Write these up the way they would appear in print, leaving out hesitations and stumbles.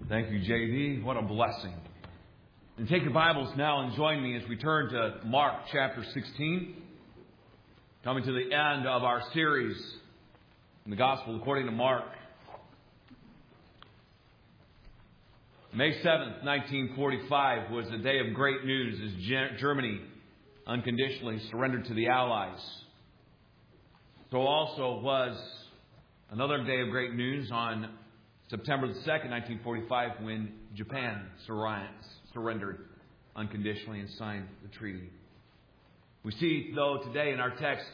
Thank you, J.D. What a blessing. And take your Bibles now and join me as we turn to Mark chapter 16. Coming to the end of our series in the Gospel according to Mark. May 7th, 1945 was a day of great news as Germany unconditionally surrendered to the Allies. So also was another day of great news on September the 2nd, 1945, when Japan surrendered unconditionally and signed the treaty. We see, though, today in our text,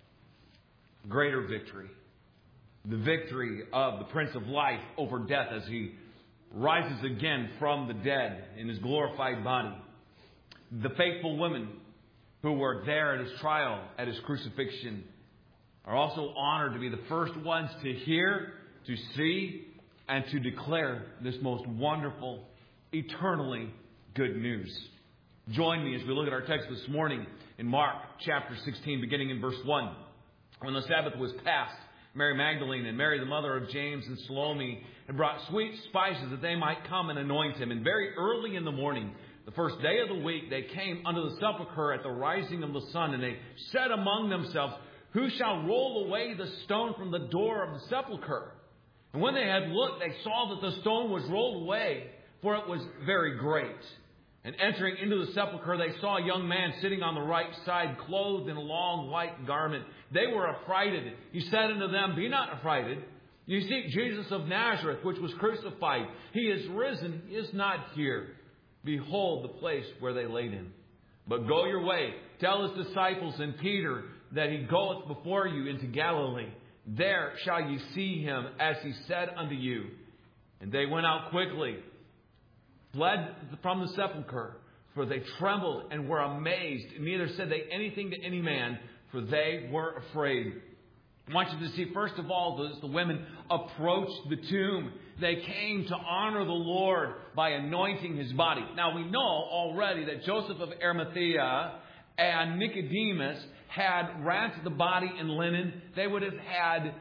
greater victory. The victory of the Prince of Life over death as he rises again from the dead in his glorified body. The faithful women who were there at his trial, at his crucifixion, are also honored to be the first ones to hear, to see, and to declare this most wonderful, eternally good news. Join me as we look at our text this morning in Mark chapter 16, beginning in verse 1. When the Sabbath was past, Mary Magdalene and Mary, the mother of James, and Salome had brought sweet spices that they might come and anoint him. And very early in the morning, the first day of the week, they came unto the sepulchre at the rising of the sun, and they said among themselves, "Who shall roll away the stone from the door of the sepulchre?" And when they had looked, they saw that the stone was rolled away, for it was very great. And entering into the sepulchre, they saw a young man sitting on the right side, clothed in a long white garment. They were affrighted. He said unto them, "Be not affrighted. You seek Jesus of Nazareth, which was crucified. He is risen. He is not here. Behold the place where they laid him. But go your way. Tell his disciples and Peter that he goeth before you into Galilee. There shall ye see him, as he said unto you." And they went out quickly, fled from the sepulchre, for they trembled and were amazed. Neither said they anything to any man, for they were afraid. I want you to see, first of all, as the women approached the tomb, they came to honor the Lord by anointing his body. Now, we know already that Joseph of Arimathea and Nicodemus had wrapped the body in linen. They would have had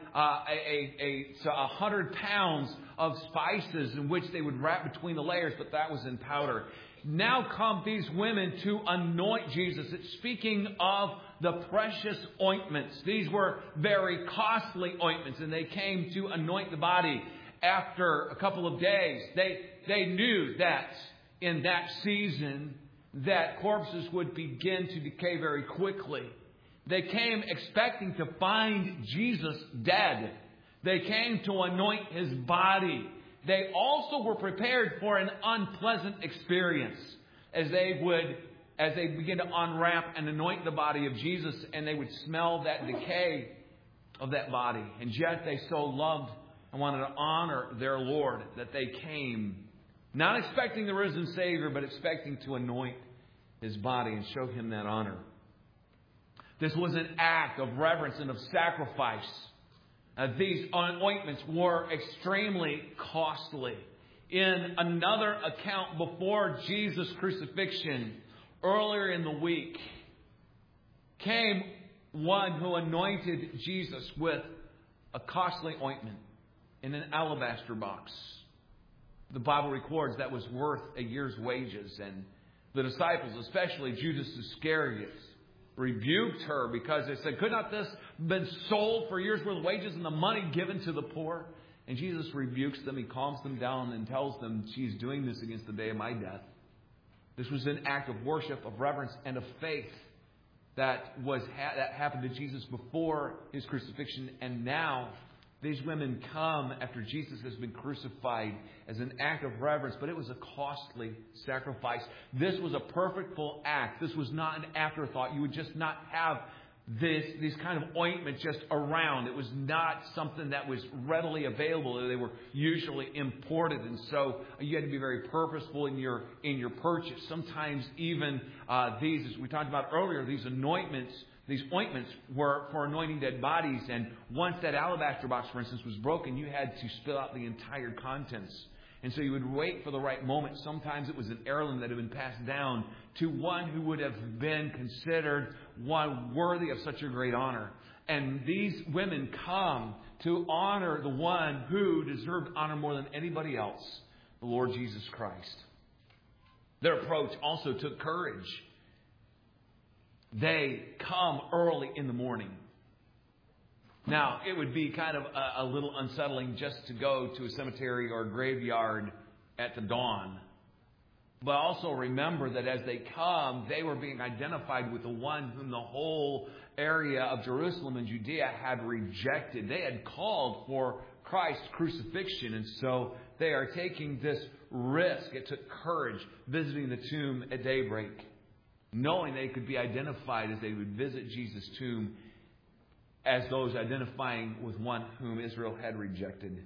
100 pounds of spices in which they would wrap between the layers, but that was in powder. Now come these women to anoint Jesus. It's speaking of the precious ointments. These were very costly ointments, and they came to anoint the body. After a couple of days, they knew that in that season that corpses would begin to decay very quickly. They came expecting to find Jesus dead. They came to anoint his body. They also were prepared for an unpleasant experience as they begin to unwrap and anoint the body of Jesus, and they would smell that decay of that body. And yet they so loved and wanted to honor their Lord that they came, not expecting the risen Savior, but expecting to anoint his body and show him that honor. This was an act of reverence and of sacrifice. These ointments were extremely costly. In another account before Jesus' crucifixion, earlier in the week, came one who anointed Jesus with a costly ointment in an alabaster box. The Bible records that was worth a year's wages, and the disciples, especially Judas Iscariot, rebuked her because they said, "Could not this have been sold for a year's worth of wages and the money given to the poor?" And Jesus rebukes them. He calms them down and tells them, "She's doing this against the day of my death." This was an act of worship, of reverence, and of faith that happened to Jesus before his crucifixion. And now these women come after Jesus has been crucified as an act of reverence, but it was a costly sacrifice. This was a purposeful act. This was not an afterthought. You would just not have these kind of ointments just around. It was not something that was readily available. They were usually imported, and so you had to be very purposeful in your purchase. Sometimes even these, as we talked about earlier, these ointments were for anointing dead bodies. And once that alabaster box, for instance, was broken, you had to spill out the entire contents. And so you would wait for the right moment. Sometimes it was an heirloom that had been passed down to one who would have been considered one worthy of such a great honor. And these women come to honor the one who deserved honor more than anybody else. the Lord Jesus Christ. Their approach also took courage. They come early in the morning. Now, it would be kind of a little unsettling just to go to a cemetery or a graveyard at the dawn. But also remember that as they come, they were being identified with the one whom the whole area of Jerusalem and Judea had rejected. They had called for Christ's crucifixion, and so they are taking this risk. It took courage visiting the tomb at daybreak, knowing they could be identified as they would visit Jesus' tomb as those identifying with one whom Israel had rejected.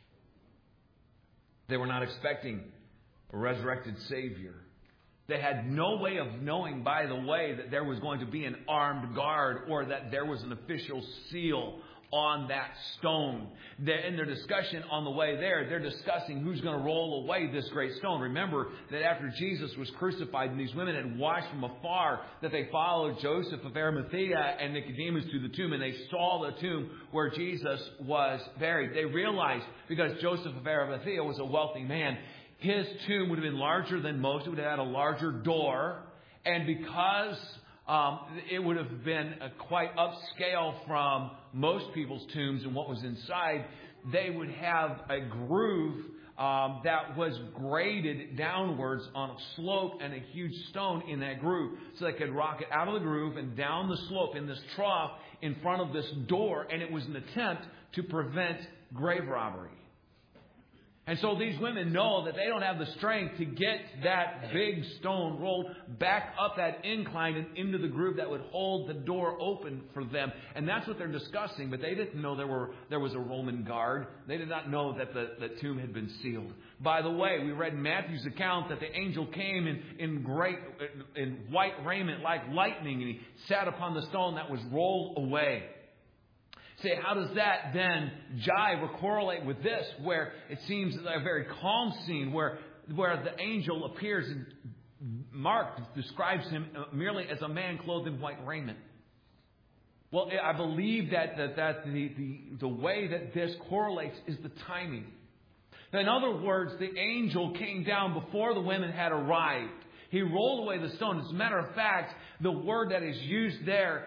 They were not expecting a resurrected Savior. They had no way of knowing, by the way, that there was going to be an armed guard or that there was an official seal on that stone. In their discussion on the way there, they're discussing who's going to roll away this great stone. Remember that after Jesus was crucified and these women had watched from afar, that they followed Joseph of Arimathea and Nicodemus to the tomb, and they saw the tomb where Jesus was buried. They realized, because Joseph of Arimathea was a wealthy man, his tomb would have been larger than most. It would have had a larger door. And because it would have been quite upscale from most people's tombs and what was inside, they would have a groove that was graded downwards on a slope and a huge stone in that groove. So they could rock it out of the groove and down the slope in this trough in front of this door. And it was an attempt to prevent grave robbery. And so these women know that they don't have the strength to get that big stone rolled back up that incline and into the groove that would hold the door open for them. And that's what they're discussing. But they didn't know there was a Roman guard. They did not know that the tomb had been sealed. By the way, we read in Matthew's account that the angel came in white raiment like lightning, and he sat upon the stone that was rolled away. Say, how does that then jive or correlate with this, where it seems a very calm scene where the angel appears and Mark describes him merely as a man clothed in white raiment? Well, I believe that the way that this correlates is the timing. In other words, the angel came down before the women had arrived. He rolled away the stone. As a matter of fact, the word that is used there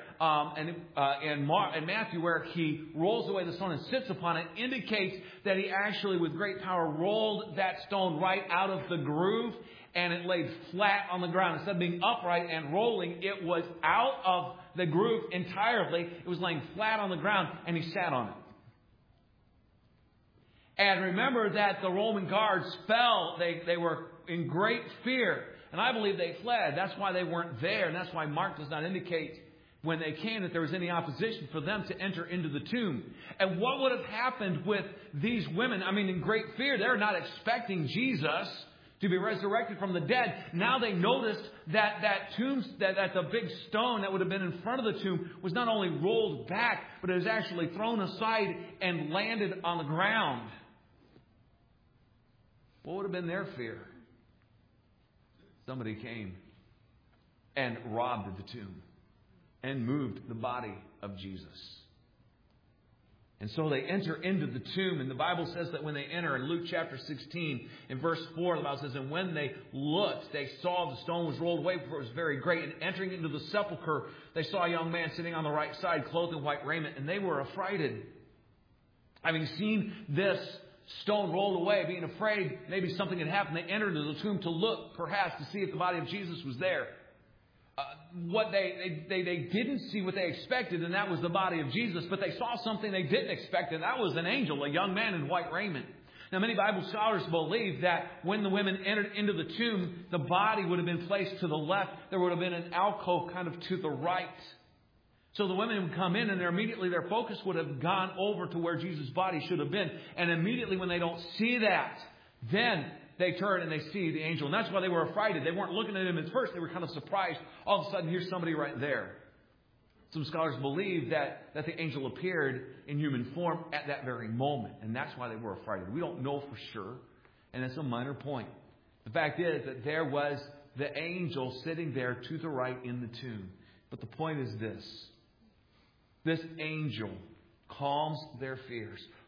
in Matthew, where he rolls away the stone and sits upon it, indicates that he actually, with great power, rolled that stone right out of the groove, and it laid flat on the ground. Instead of being upright and rolling, it was out of the groove entirely. It was laying flat on the ground, and he sat on it. And remember that the Roman guards fell. They were in great fear. And I believe they fled. That's why they weren't there. And that's why Mark does not indicate when they came that there was any opposition for them to enter into the tomb. And what would have happened with these women? I mean, in great fear, they're not expecting Jesus to be resurrected from the dead. Now they noticed that the big stone that would have been in front of the tomb was not only rolled back, but it was actually thrown aside and landed on the ground. What would have been their fear? Somebody came and robbed the tomb and moved the body of Jesus. And so they enter into the tomb, and the Bible says that when they enter, in Luke chapter 16, in verse 4, the Bible says, and when they looked, they saw the stone was rolled away, for it was very great. And entering into the sepulchre, they saw a young man sitting on the right side, clothed in white raiment, and they were affrighted. Having seen this stone rolled away, being afraid maybe something had happened, they entered into the tomb to look, perhaps, to see if the body of Jesus was there. What they didn't see what they expected, and that was the body of Jesus, but they saw something they didn't expect, and that was an angel, a young man in white raiment. Now, many Bible scholars believe that when the women entered into the tomb, the body would have been placed to the left. There would have been an alcove kind of to the right. So the women would come in, and immediately their focus would have gone over to where Jesus' body should have been. And immediately when they don't see that, then they turn and they see the angel. And that's why they were affrighted. They weren't looking at him at first. They were kind of surprised. All of a sudden, here's somebody right there. Some scholars believe that the angel appeared in human form at that very moment. And that's why they were affrighted. We don't know for sure. And it's a minor point. The fact is that there was the angel sitting there to the right in the tomb. But the point is this. This angel calms their fears,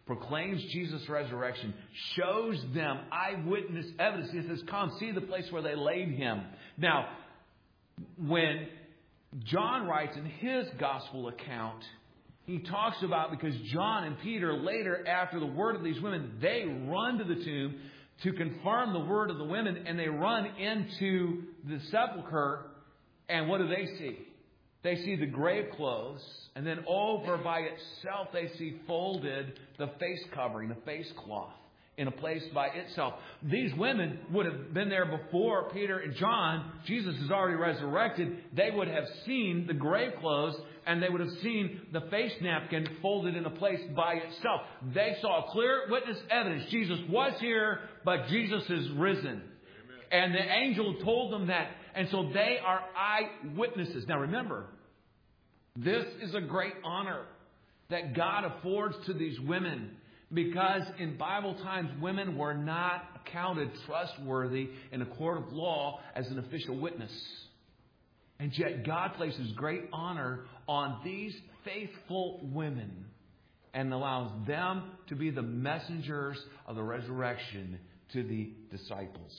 proclaims Jesus' resurrection, shows them eyewitness evidence. He says, come, see the place where they laid him. Now, when John writes in his gospel account, he talks about, because John and Peter later, after the word of these women, they run to the tomb to confirm the word of the women, and they run into the sepulcher, and what do they see? They see the grave clothes, and then over by itself they see folded the face covering, the face cloth, in a place by itself. These women would have been there before Peter and John. Jesus is already resurrected. They would have seen the grave clothes, and they would have seen the face napkin folded in a place by itself. They saw clear witness evidence. Jesus was here, but Jesus is risen. Amen. And the angel told them that. And so they are eyewitnesses. Now remember, this is a great honor that God affords to these women, because in Bible times, women were not accounted trustworthy in a court of law as an official witness. And yet God places great honor on these faithful women and allows them to be the messengers of the resurrection to the disciples.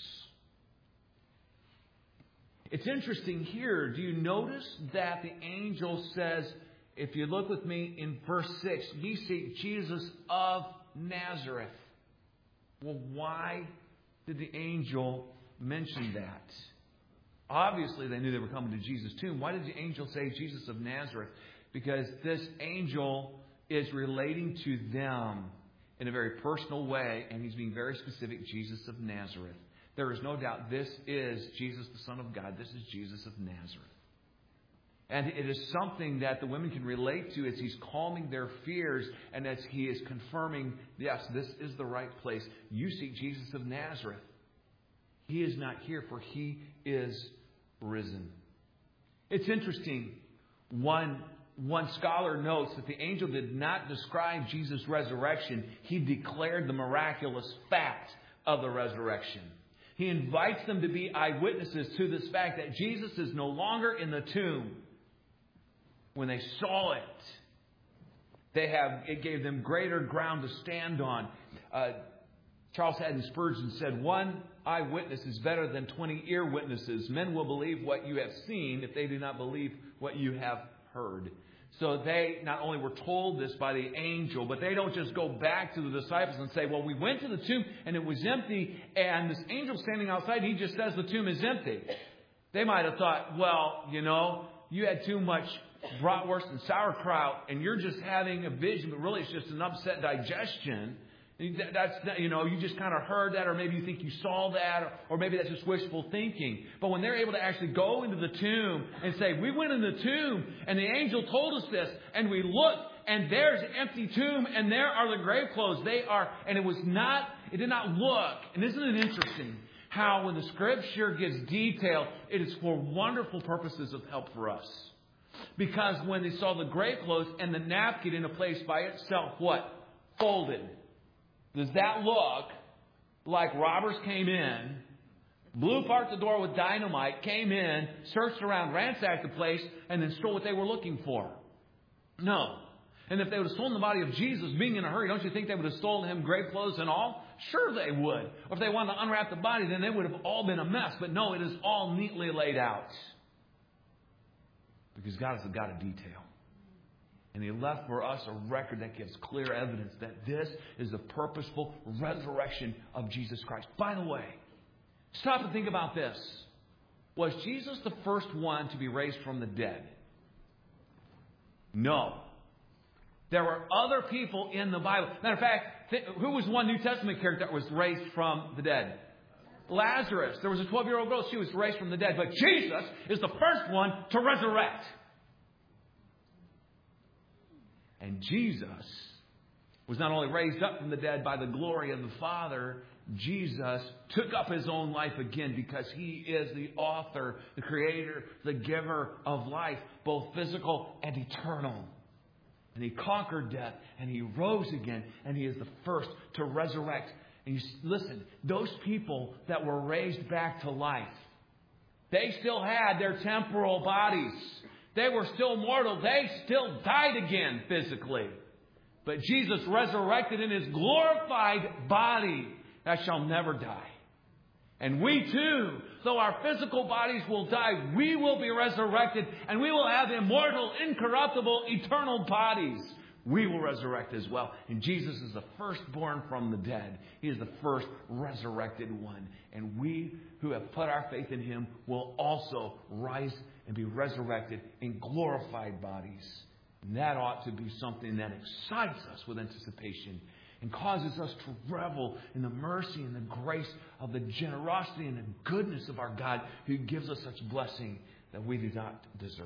It's interesting here. Do you notice that the angel says, if you look with me in verse 6, ye see Jesus of Nazareth. Well, why did the angel mention that? Obviously, they knew they were coming to Jesus' tomb. Why did the angel say Jesus of Nazareth? Because this angel is relating to them in a very personal way, and he's being very specific, Jesus of Nazareth. There is no doubt this is Jesus, the Son of God. This is Jesus of Nazareth. And it is something that the women can relate to as he's calming their fears and as he is confirming, yes, this is the right place. You see Jesus of Nazareth. He is not here, for he is risen. It's interesting. One scholar notes that the angel did not describe Jesus' resurrection. He declared the miraculous fact of the resurrection. He invites them to be eyewitnesses to this fact that Jesus is no longer in the tomb. When they saw it, it gave them greater ground to stand on. Charles Haddon Spurgeon said, one eyewitness is better than 20 ear witnesses. Men will believe what you have seen if they do not believe what you have heard. So they not only were told this by the angel, but they don't just go back to the disciples and say, well, we went to the tomb and it was empty, and this angel standing outside, he just says the tomb is empty. They might have thought, well, you had too much bratwurst and sauerkraut and you're just having a vision, but really it's just an upset digestion. That's, you just kind of heard that, or maybe you think you saw that, or maybe that's just wishful thinking. But when they're able to actually go into the tomb and say, we went in the tomb and the angel told us this, and we looked and there's an empty tomb and there are the grave clothes. And it did not look. And isn't it interesting how when the Scripture gives detail, it is for wonderful purposes of help for us. Because when they saw the grave clothes and the napkin in a place by itself, what? Folded. Does that look like robbers came in, blew apart the door with dynamite, came in, searched around, ransacked the place, and then stole what they were looking for? No. And if they would have stolen the body of Jesus, being in a hurry, don't you think they would have stolen him grave clothes and all? Sure they would. Or if they wanted to unwrap the body, then they would have all been a mess. But no, it is all neatly laid out. Because God is a God of detail. And he left for us a record that gives clear evidence that this is the purposeful resurrection of Jesus Christ. By the way, stop and think about this. Was Jesus the first one to be raised from the dead? No. There were other people in the Bible. Matter of fact, who was one New Testament character that was raised from the dead? Lazarus. There was a 12-year-old girl. She was raised from the dead. But Jesus is the first one to resurrect. And Jesus was not only raised up from the dead by the glory of the Father, Jesus took up his own life again because he is the author, the creator, the giver of life, both physical and eternal. And he conquered death and he rose again, and he is the first to resurrect. And listen, those people that were raised back to life, they still had their temporal bodies. They were still mortal. They still died again physically. But Jesus resurrected in His glorified body that shall never die. And we too, though our physical bodies will die, we will be resurrected and we will have immortal, incorruptible, eternal bodies. We will resurrect as well. And Jesus is the firstborn from the dead. He is the first resurrected one. And we who have put our faith in Him will also rise and be resurrected in glorified bodies. And that ought to be something that excites us with anticipation and causes us to revel in the mercy and the grace of the generosity and the goodness of our God, who gives us such blessing that we do not deserve.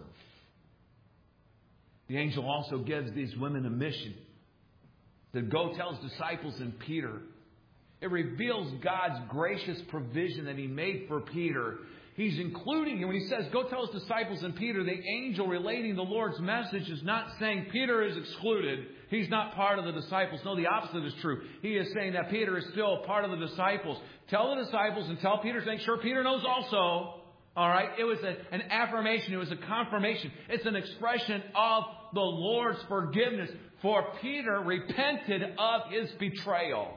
The angel also gives these women a mission to go tell His disciples and Peter. It reveals God's gracious provision that He made for Peter. He's including him. When He says, go tell His disciples and Peter, the angel relating the Lord's message is not saying Peter is excluded. He's not part of the disciples. No, the opposite is true. He is saying that Peter is still part of the disciples. Tell the disciples and tell Peter, make sure Peter knows also. All right? It was an affirmation. It was a confirmation. It's an expression of the Lord's forgiveness. For Peter repented of his betrayal.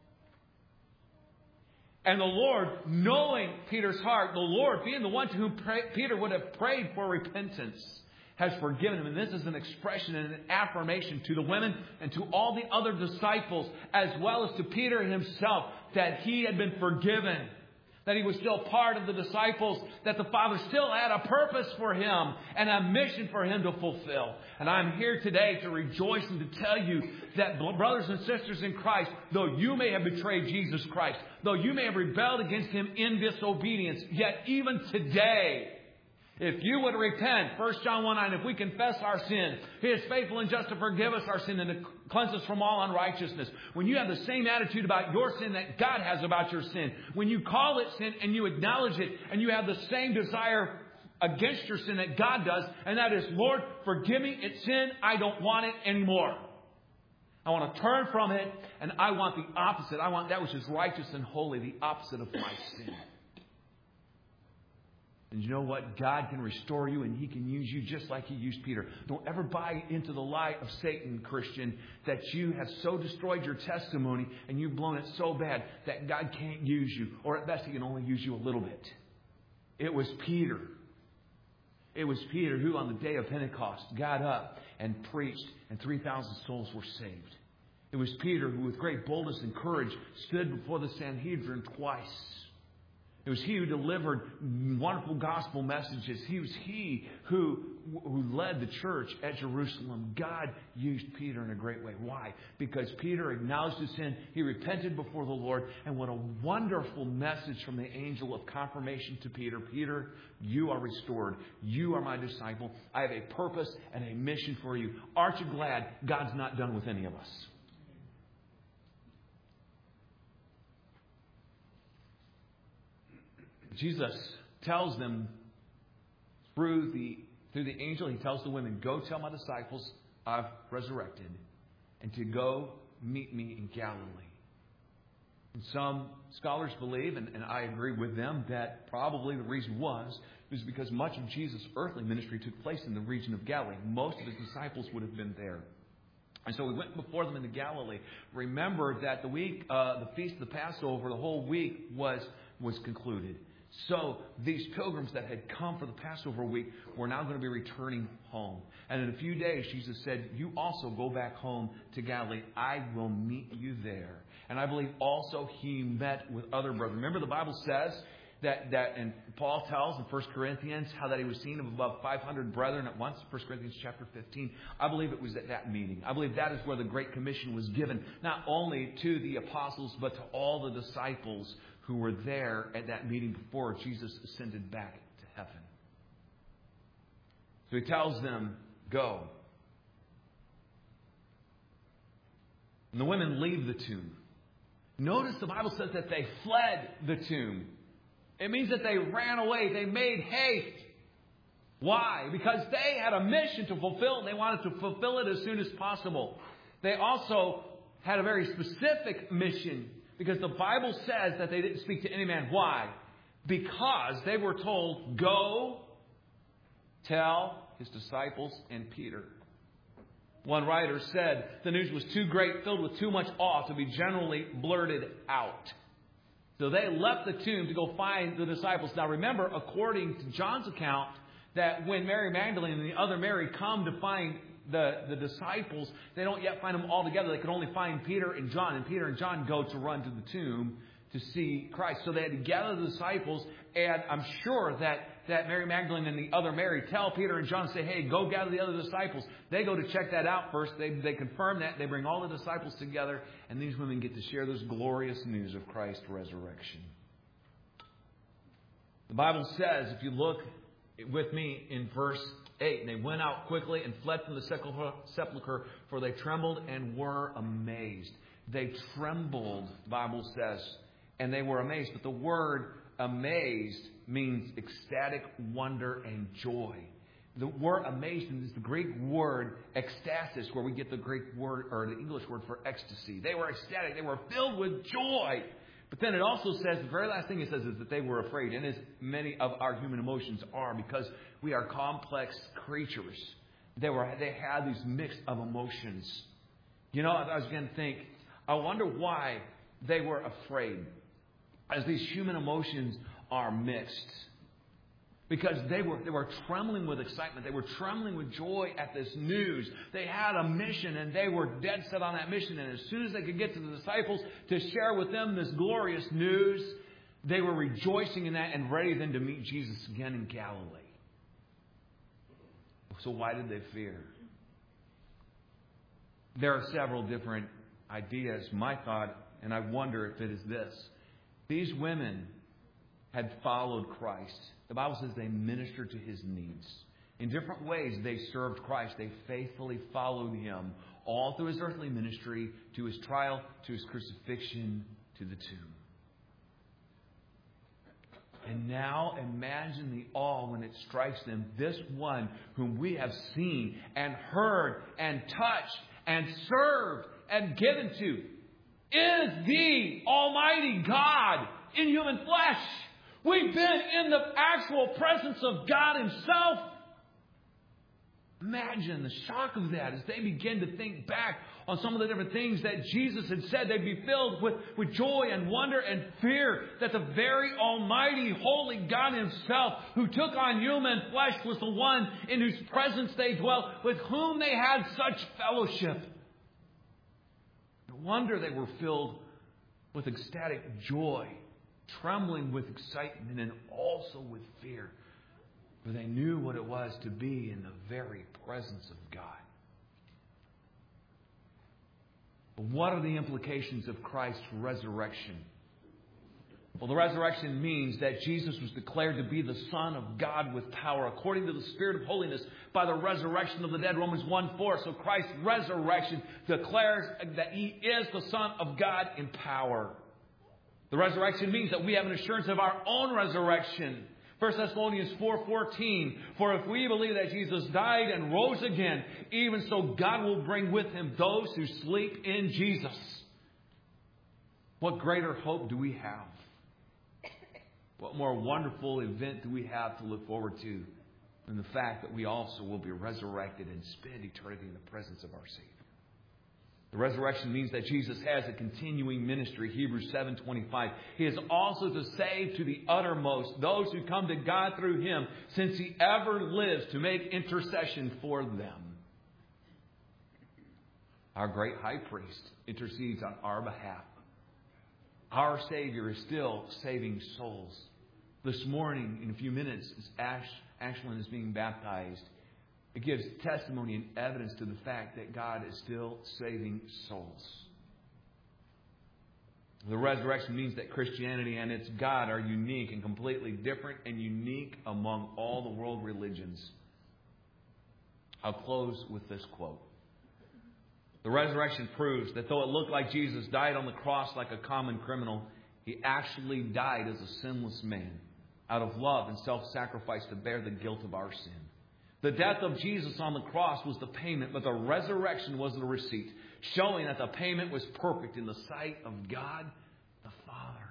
And the Lord, knowing Peter's heart, the Lord, being the one to whom Peter would have prayed for repentance, has forgiven him. And this is an expression and an affirmation to the women and to all the other disciples, as well as to Peter himself, that he had been forgiven, that he was still part of the disciples, that the Father still had a purpose for him and a mission for him to fulfill. And I'm here today to rejoice and to tell you that, brothers and sisters in Christ, though you may have betrayed Jesus Christ, though you may have rebelled against Him in disobedience, yet even today, if you would repent, 1 John 1:9, if we confess our sin, He is faithful and just to forgive us our sin and to cleanse us from all unrighteousness. When you have the same attitude about your sin that God has about your sin, when you call it sin and you acknowledge it, and you have the same desire against your sin that God does, and that is, Lord, forgive me, it's sin, I don't want it anymore. I want to turn from it, and I want the opposite. I want that which is righteous and holy, the opposite of my sin. And you know what? God can restore you, and He can use you just like He used Peter. Don't ever buy into the lie of Satan, Christian, that you have so destroyed your testimony and you've blown it so bad that God can't use you. Or at best, He can only use you a little bit. It was Peter. It was Peter who on the day of Pentecost got up and preached, and 3,000 souls were saved. It was Peter who, with great boldness and courage, stood before the Sanhedrin twice. It was he who delivered wonderful gospel messages. He was he who led the church at Jerusalem. God used Peter in a great way. Why? Because Peter acknowledged his sin. He repented before the Lord. And what a wonderful message from the angel of confirmation to Peter. Peter, you are restored. You are my disciple. I have a purpose and a mission for you. Aren't you glad God's not done with any of us? Jesus tells them through the angel, He tells the women, go tell my disciples I've resurrected, and to go meet me in Galilee. And some scholars believe, and I agree with them, that probably the reason was because much of Jesus' earthly ministry took place in the region of Galilee. Most of His disciples would have been there. And so He went before them into Galilee. Remember that the week, the feast of the Passover, the whole week was concluded. So these pilgrims that had come for the Passover week were now going to be returning home. And in a few days, Jesus said, you also go back home to Galilee. I will meet you there. And I believe also He met with other brothers. Remember, the Bible says that and Paul tells in 1 Corinthians how that he was seen of above 500 brethren at once. 1 Corinthians chapter 15. I believe it was at that meeting. I believe that is where the Great Commission was given, not only to the apostles, but to all the disciples who were there at that meeting before Jesus ascended back to heaven. So He tells them, go. And the women leave the tomb. Notice the Bible says that they fled the tomb. It means that they ran away. They made haste. Why? Because they had a mission to fulfill, and they wanted to fulfill it as soon as possible. They also had a very specific mission, because the Bible says that they didn't speak to any man. Why? Because they were told, go tell His disciples and Peter. One writer said the news was too great, filled with too much awe to be generally blurted out. So they left the tomb to go find the disciples. Now remember, according to John's account, that when Mary Magdalene and the other Mary come to find the disciples, they don't yet find them all together. They can only find Peter and John. And Peter and John go to run to the tomb to see Christ. So they had to gather the disciples. And I'm sure that Mary Magdalene and the other Mary tell Peter and John, say, hey, go gather the other disciples. They go to check that out first. They confirm that. They bring all the disciples together. And these women get to share this glorious news of Christ's resurrection. The Bible says, if you look with me in verse 8, and they went out quickly and fled from the sepulchre, for they trembled and were amazed. They trembled, the Bible says, and they were amazed. But the word amazed means ecstatic wonder and joy. The word amazed is the Greek word ecstasis, where we get the Greek word, or the English word for ecstasy. They were ecstatic. They were filled with joy. But then it also says, the very last thing it says is that they were afraid. And as many of our human emotions are, because we are complex creatures. They had these mix of emotions. You know, I was going to think, I wonder why they were afraid. As these human emotions are mixed. Because they were trembling with excitement. They were trembling with joy at this news. They had a mission and they were dead set on that mission. And as soon as they could get to the disciples to share with them this glorious news, they were rejoicing in that and ready then to meet Jesus again in Galilee. So why did they fear? There are several different ideas. My thought, and I wonder if it is this. These women had followed Christ. The Bible says they ministered to His needs. In different ways, they served Christ. They faithfully followed Him all through His earthly ministry, to His trial, to His crucifixion, to the tomb. And now imagine the awe when it strikes them. This one whom we have seen and heard and touched and served and given to is the Almighty God in human flesh. We've been in the actual presence of God Himself. Imagine the shock of that as they begin to think back on some of the different things that Jesus had said. They'd be filled with joy and wonder and fear that the very Almighty, Holy God Himself, who took on human flesh, was the one in whose presence they dwelt, with whom they had such fellowship. No wonder they were filled with ecstatic joy, trembling with excitement and also with fear. For they knew what it was to be in the very presence of God. But what are the implications of Christ's resurrection? Well, the resurrection means that Jesus was declared to be the Son of God with power, according to the Spirit of holiness, by the resurrection of the dead. Romans 1:4. So Christ's resurrection declares that He is the Son of God in power. The resurrection means that we have an assurance of our own resurrection. 1 Thessalonians 4:14. For if we believe that Jesus died and rose again, even so God will bring with Him those who sleep in Jesus. What greater hope do we have? What more wonderful event do we have to look forward to than the fact that we also will be resurrected and spend eternity in the presence of our Savior? The resurrection means that Jesus has a continuing ministry. Hebrews 7:25. He is also to save to the uttermost those who come to God through Him, since He ever lives to make intercession for them. Our great high priest intercedes on our behalf. Our Savior is still saving souls. This morning, in a few minutes, as Ashlyn is being baptized, it gives testimony and evidence to the fact that God is still saving souls. The resurrection means that Christianity and its God are unique and completely different and unique among all the world religions. I'll close with this quote. The resurrection proves that though it looked like Jesus died on the cross like a common criminal, He actually died as a sinless man, out of love and self-sacrifice to bear the guilt of our sin. The death of Jesus on the cross was the payment, but the resurrection was the receipt, showing that the payment was perfect in the sight of God the Father.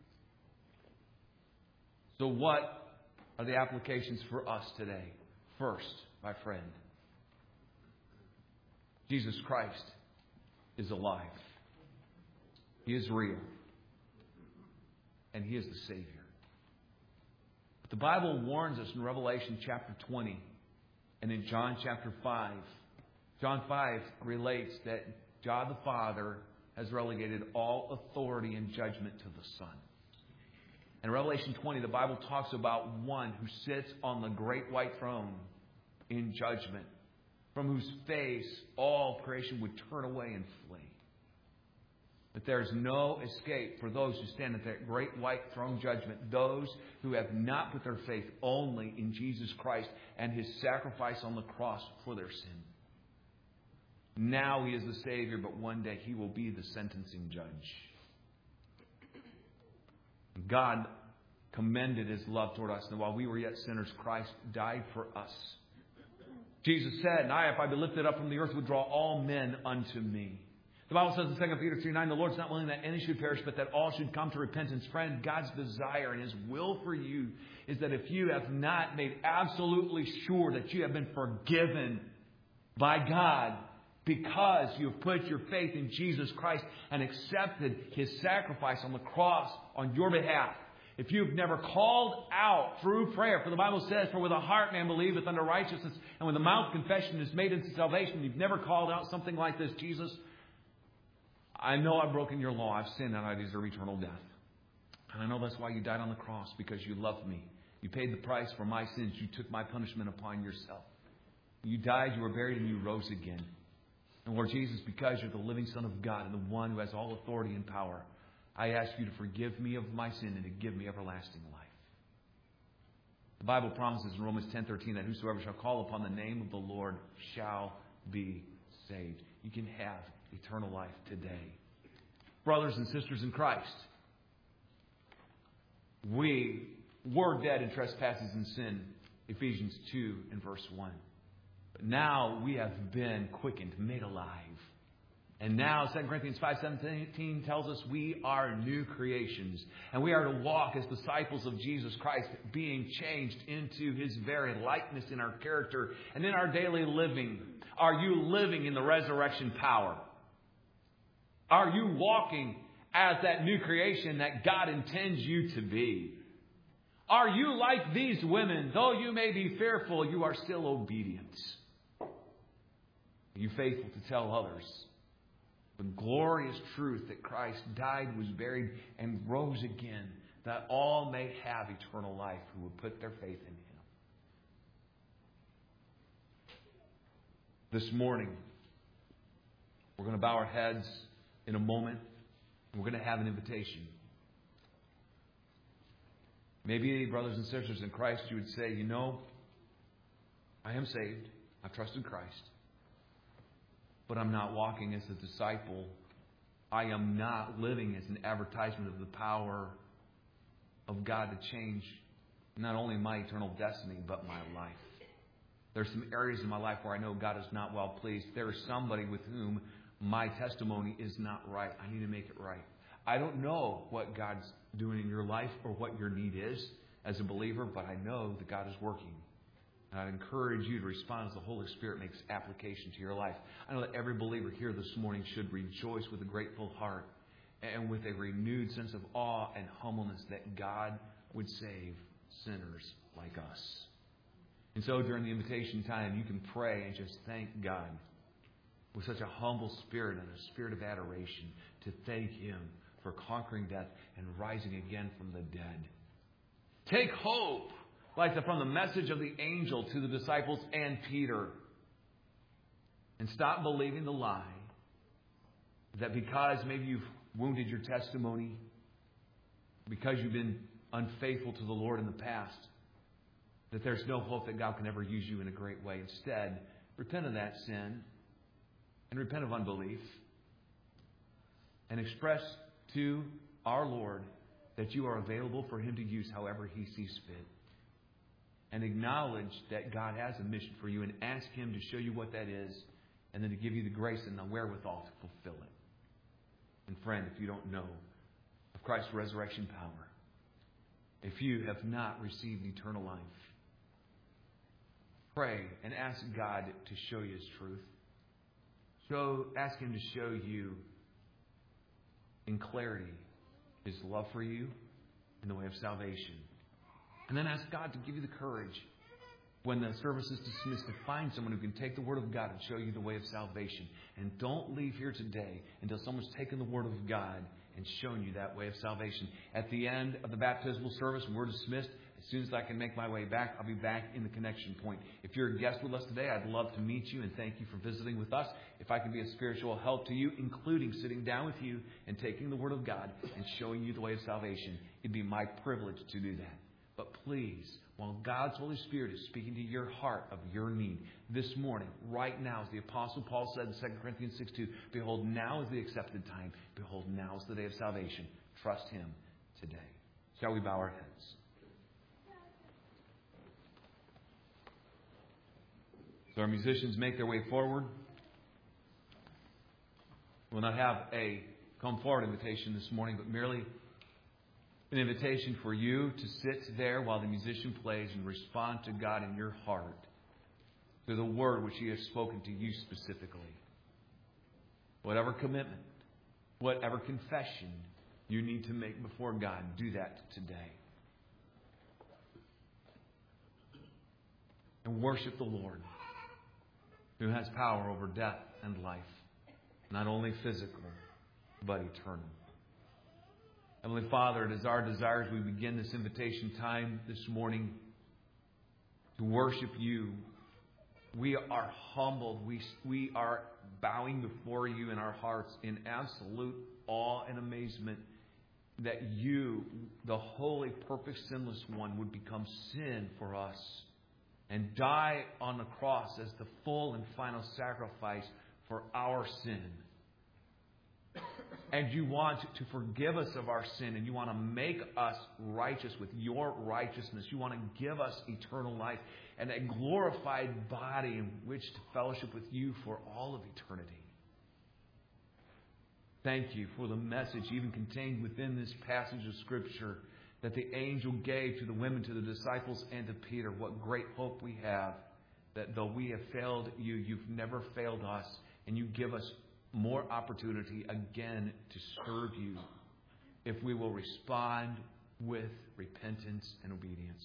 So what are the applications for us today? First, my friend, Jesus Christ is alive. He is real. And He is the Savior. But the Bible warns us in Revelation chapter 20 and in John chapter 5. John 5 relates that God the Father has relegated all authority and judgment to the Son. In Revelation 20, the Bible talks about one who sits on the great white throne in judgment, from whose face all creation would turn away and flee. But there is no escape for those who stand at that great white throne judgment, those who have not put their faith only in Jesus Christ and His sacrifice on the cross for their sin. Now He is the Savior, but one day He will be the sentencing judge. God commended His love toward us, and while we were yet sinners, Christ died for us. Jesus said, "And I, if I be lifted up from the earth, would draw all men unto me." The Bible says in 2 Peter 3:9, "The Lord's not willing that any should perish, but that all should come to repentance." Friend, God's desire and His will for you is that if you have not made absolutely sure that you have been forgiven by God because you have put your faith in Jesus Christ and accepted His sacrifice on the cross on your behalf, if you've never called out through prayer, for the Bible says, "For with the heart man believeth unto righteousness, and with the mouth confession is made unto salvation," you've never called out something like this: "Jesus, I know I've broken your law. I've sinned and I deserve eternal death. And I know that's why you died on the cross, because you loved me. You paid the price for my sins. You took my punishment upon yourself. You died, you were buried, and you rose again. And Lord Jesus, because you're the living Son of God and the one who has all authority and power, I ask you to forgive me of my sin and to give me everlasting life." The Bible promises in Romans 10:13 that whosoever shall call upon the name of the Lord shall be saved. You can have eternal life today. Brothers and sisters in Christ, we were dead in trespasses and sin, Ephesians 2 and verse 1. But now we have been quickened, made alive. And now 2 Corinthians 5:17 tells us we are new creations. And we are to walk as disciples of Jesus Christ, being changed into His very likeness in our character and in our daily living. Are you living in the resurrection power? Are you walking as that new creation that God intends you to be? Are you like these women? Though you may be fearful, you are still obedient. Are you faithful to tell others the glorious truth that Christ died, was buried, and rose again, that all may have eternal life who would put their faith in Him? This morning, we're going to bow our heads in a moment, and we're going to have an invitation. Maybe, brothers and sisters in Christ, you would say, "You know, I am saved. I've trusted Christ. But I'm not walking as a disciple. I am not living as an advertisement of the power of God to change not only my eternal destiny, but my life. There's some areas in my life where I know God is not well pleased. There is somebody with whom my testimony is not right. I need to make it right. I don't know what God's doing in your life or what your need is as a believer, but I know that God is working. And I'd encourage you to respond as the Holy Spirit makes application to your life. I know that every believer here this morning should rejoice with a grateful heart and with a renewed sense of awe and humbleness that God would save sinners like us. And so during the invitation time, you can pray and just thank God with such a humble spirit and a spirit of adoration to thank Him for conquering death and rising again from the dead. Take hope, like from the message of the angel to the disciples and Peter. And stop believing the lie that because maybe you've wounded your testimony, because you've been unfaithful to the Lord in the past, that there's no hope that God can ever use you in a great way. Instead, repent of that sin and repent of unbelief and express to our Lord that you are available for Him to use however He sees fit. And acknowledge that God has a mission for you and ask Him to show you what that is and then to give you the grace and the wherewithal to fulfill it. And friend, if you don't know of Christ's resurrection power, if you have not received eternal life, pray and ask God to show you His truth. ask Him to show you in clarity His love for you and the way of salvation. And then ask God to give you the courage when the service is dismissed to find someone who can take the Word of God and show you the way of salvation. And don't leave here today until someone's taken the Word of God and shown you that way of salvation. At the end of the baptismal service, when we're dismissed, as soon as I can make my way back, I'll be back in the connection point. If you're a guest with us today, I'd love to meet you and thank you for visiting with us. If I can be a spiritual help to you, including sitting down with you and taking the Word of God and showing you the way of salvation, it'd be my privilege to do that. But please, while God's Holy Spirit is speaking to your heart of your need this morning, right now, as the Apostle Paul said in 2 Corinthians 6:2, behold, now is the accepted time. Behold, now is the day of salvation. Trust Him today. Shall we bow our heads? So our musicians make their way forward. We'll not have a come forward invitation this morning, but merely an invitation for you to sit there while the musician plays and respond to God in your heart through the word which He has spoken to you specifically. Whatever commitment, whatever confession you need to make before God, do that today. And worship the Lord, who has power over death and life, not only physical, but eternal. Heavenly Father, it is our desire as we begin this invitation time this morning to worship You. We are humbled. We are bowing before You in our hearts in absolute awe and amazement that You, the holy, perfect, sinless one, would become sin for us and die on the cross as the full and final sacrifice for our sin. And You want to forgive us of our sin, and You want to make us righteous with Your righteousness. You want to give us eternal life and a glorified body in which to fellowship with You for all of eternity. Thank You for the message even contained within this passage of Scripture that the angel gave to the women, to the disciples, and to Peter. What great hope we have that though we have failed You, You've never failed us, and You give us more opportunity again to serve You if we will respond with repentance and obedience.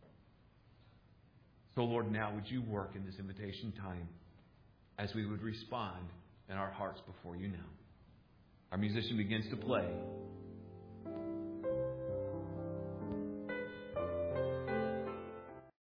So Lord, now would You work in this invitation time as we would respond in our hearts before You now. Our musician begins to play.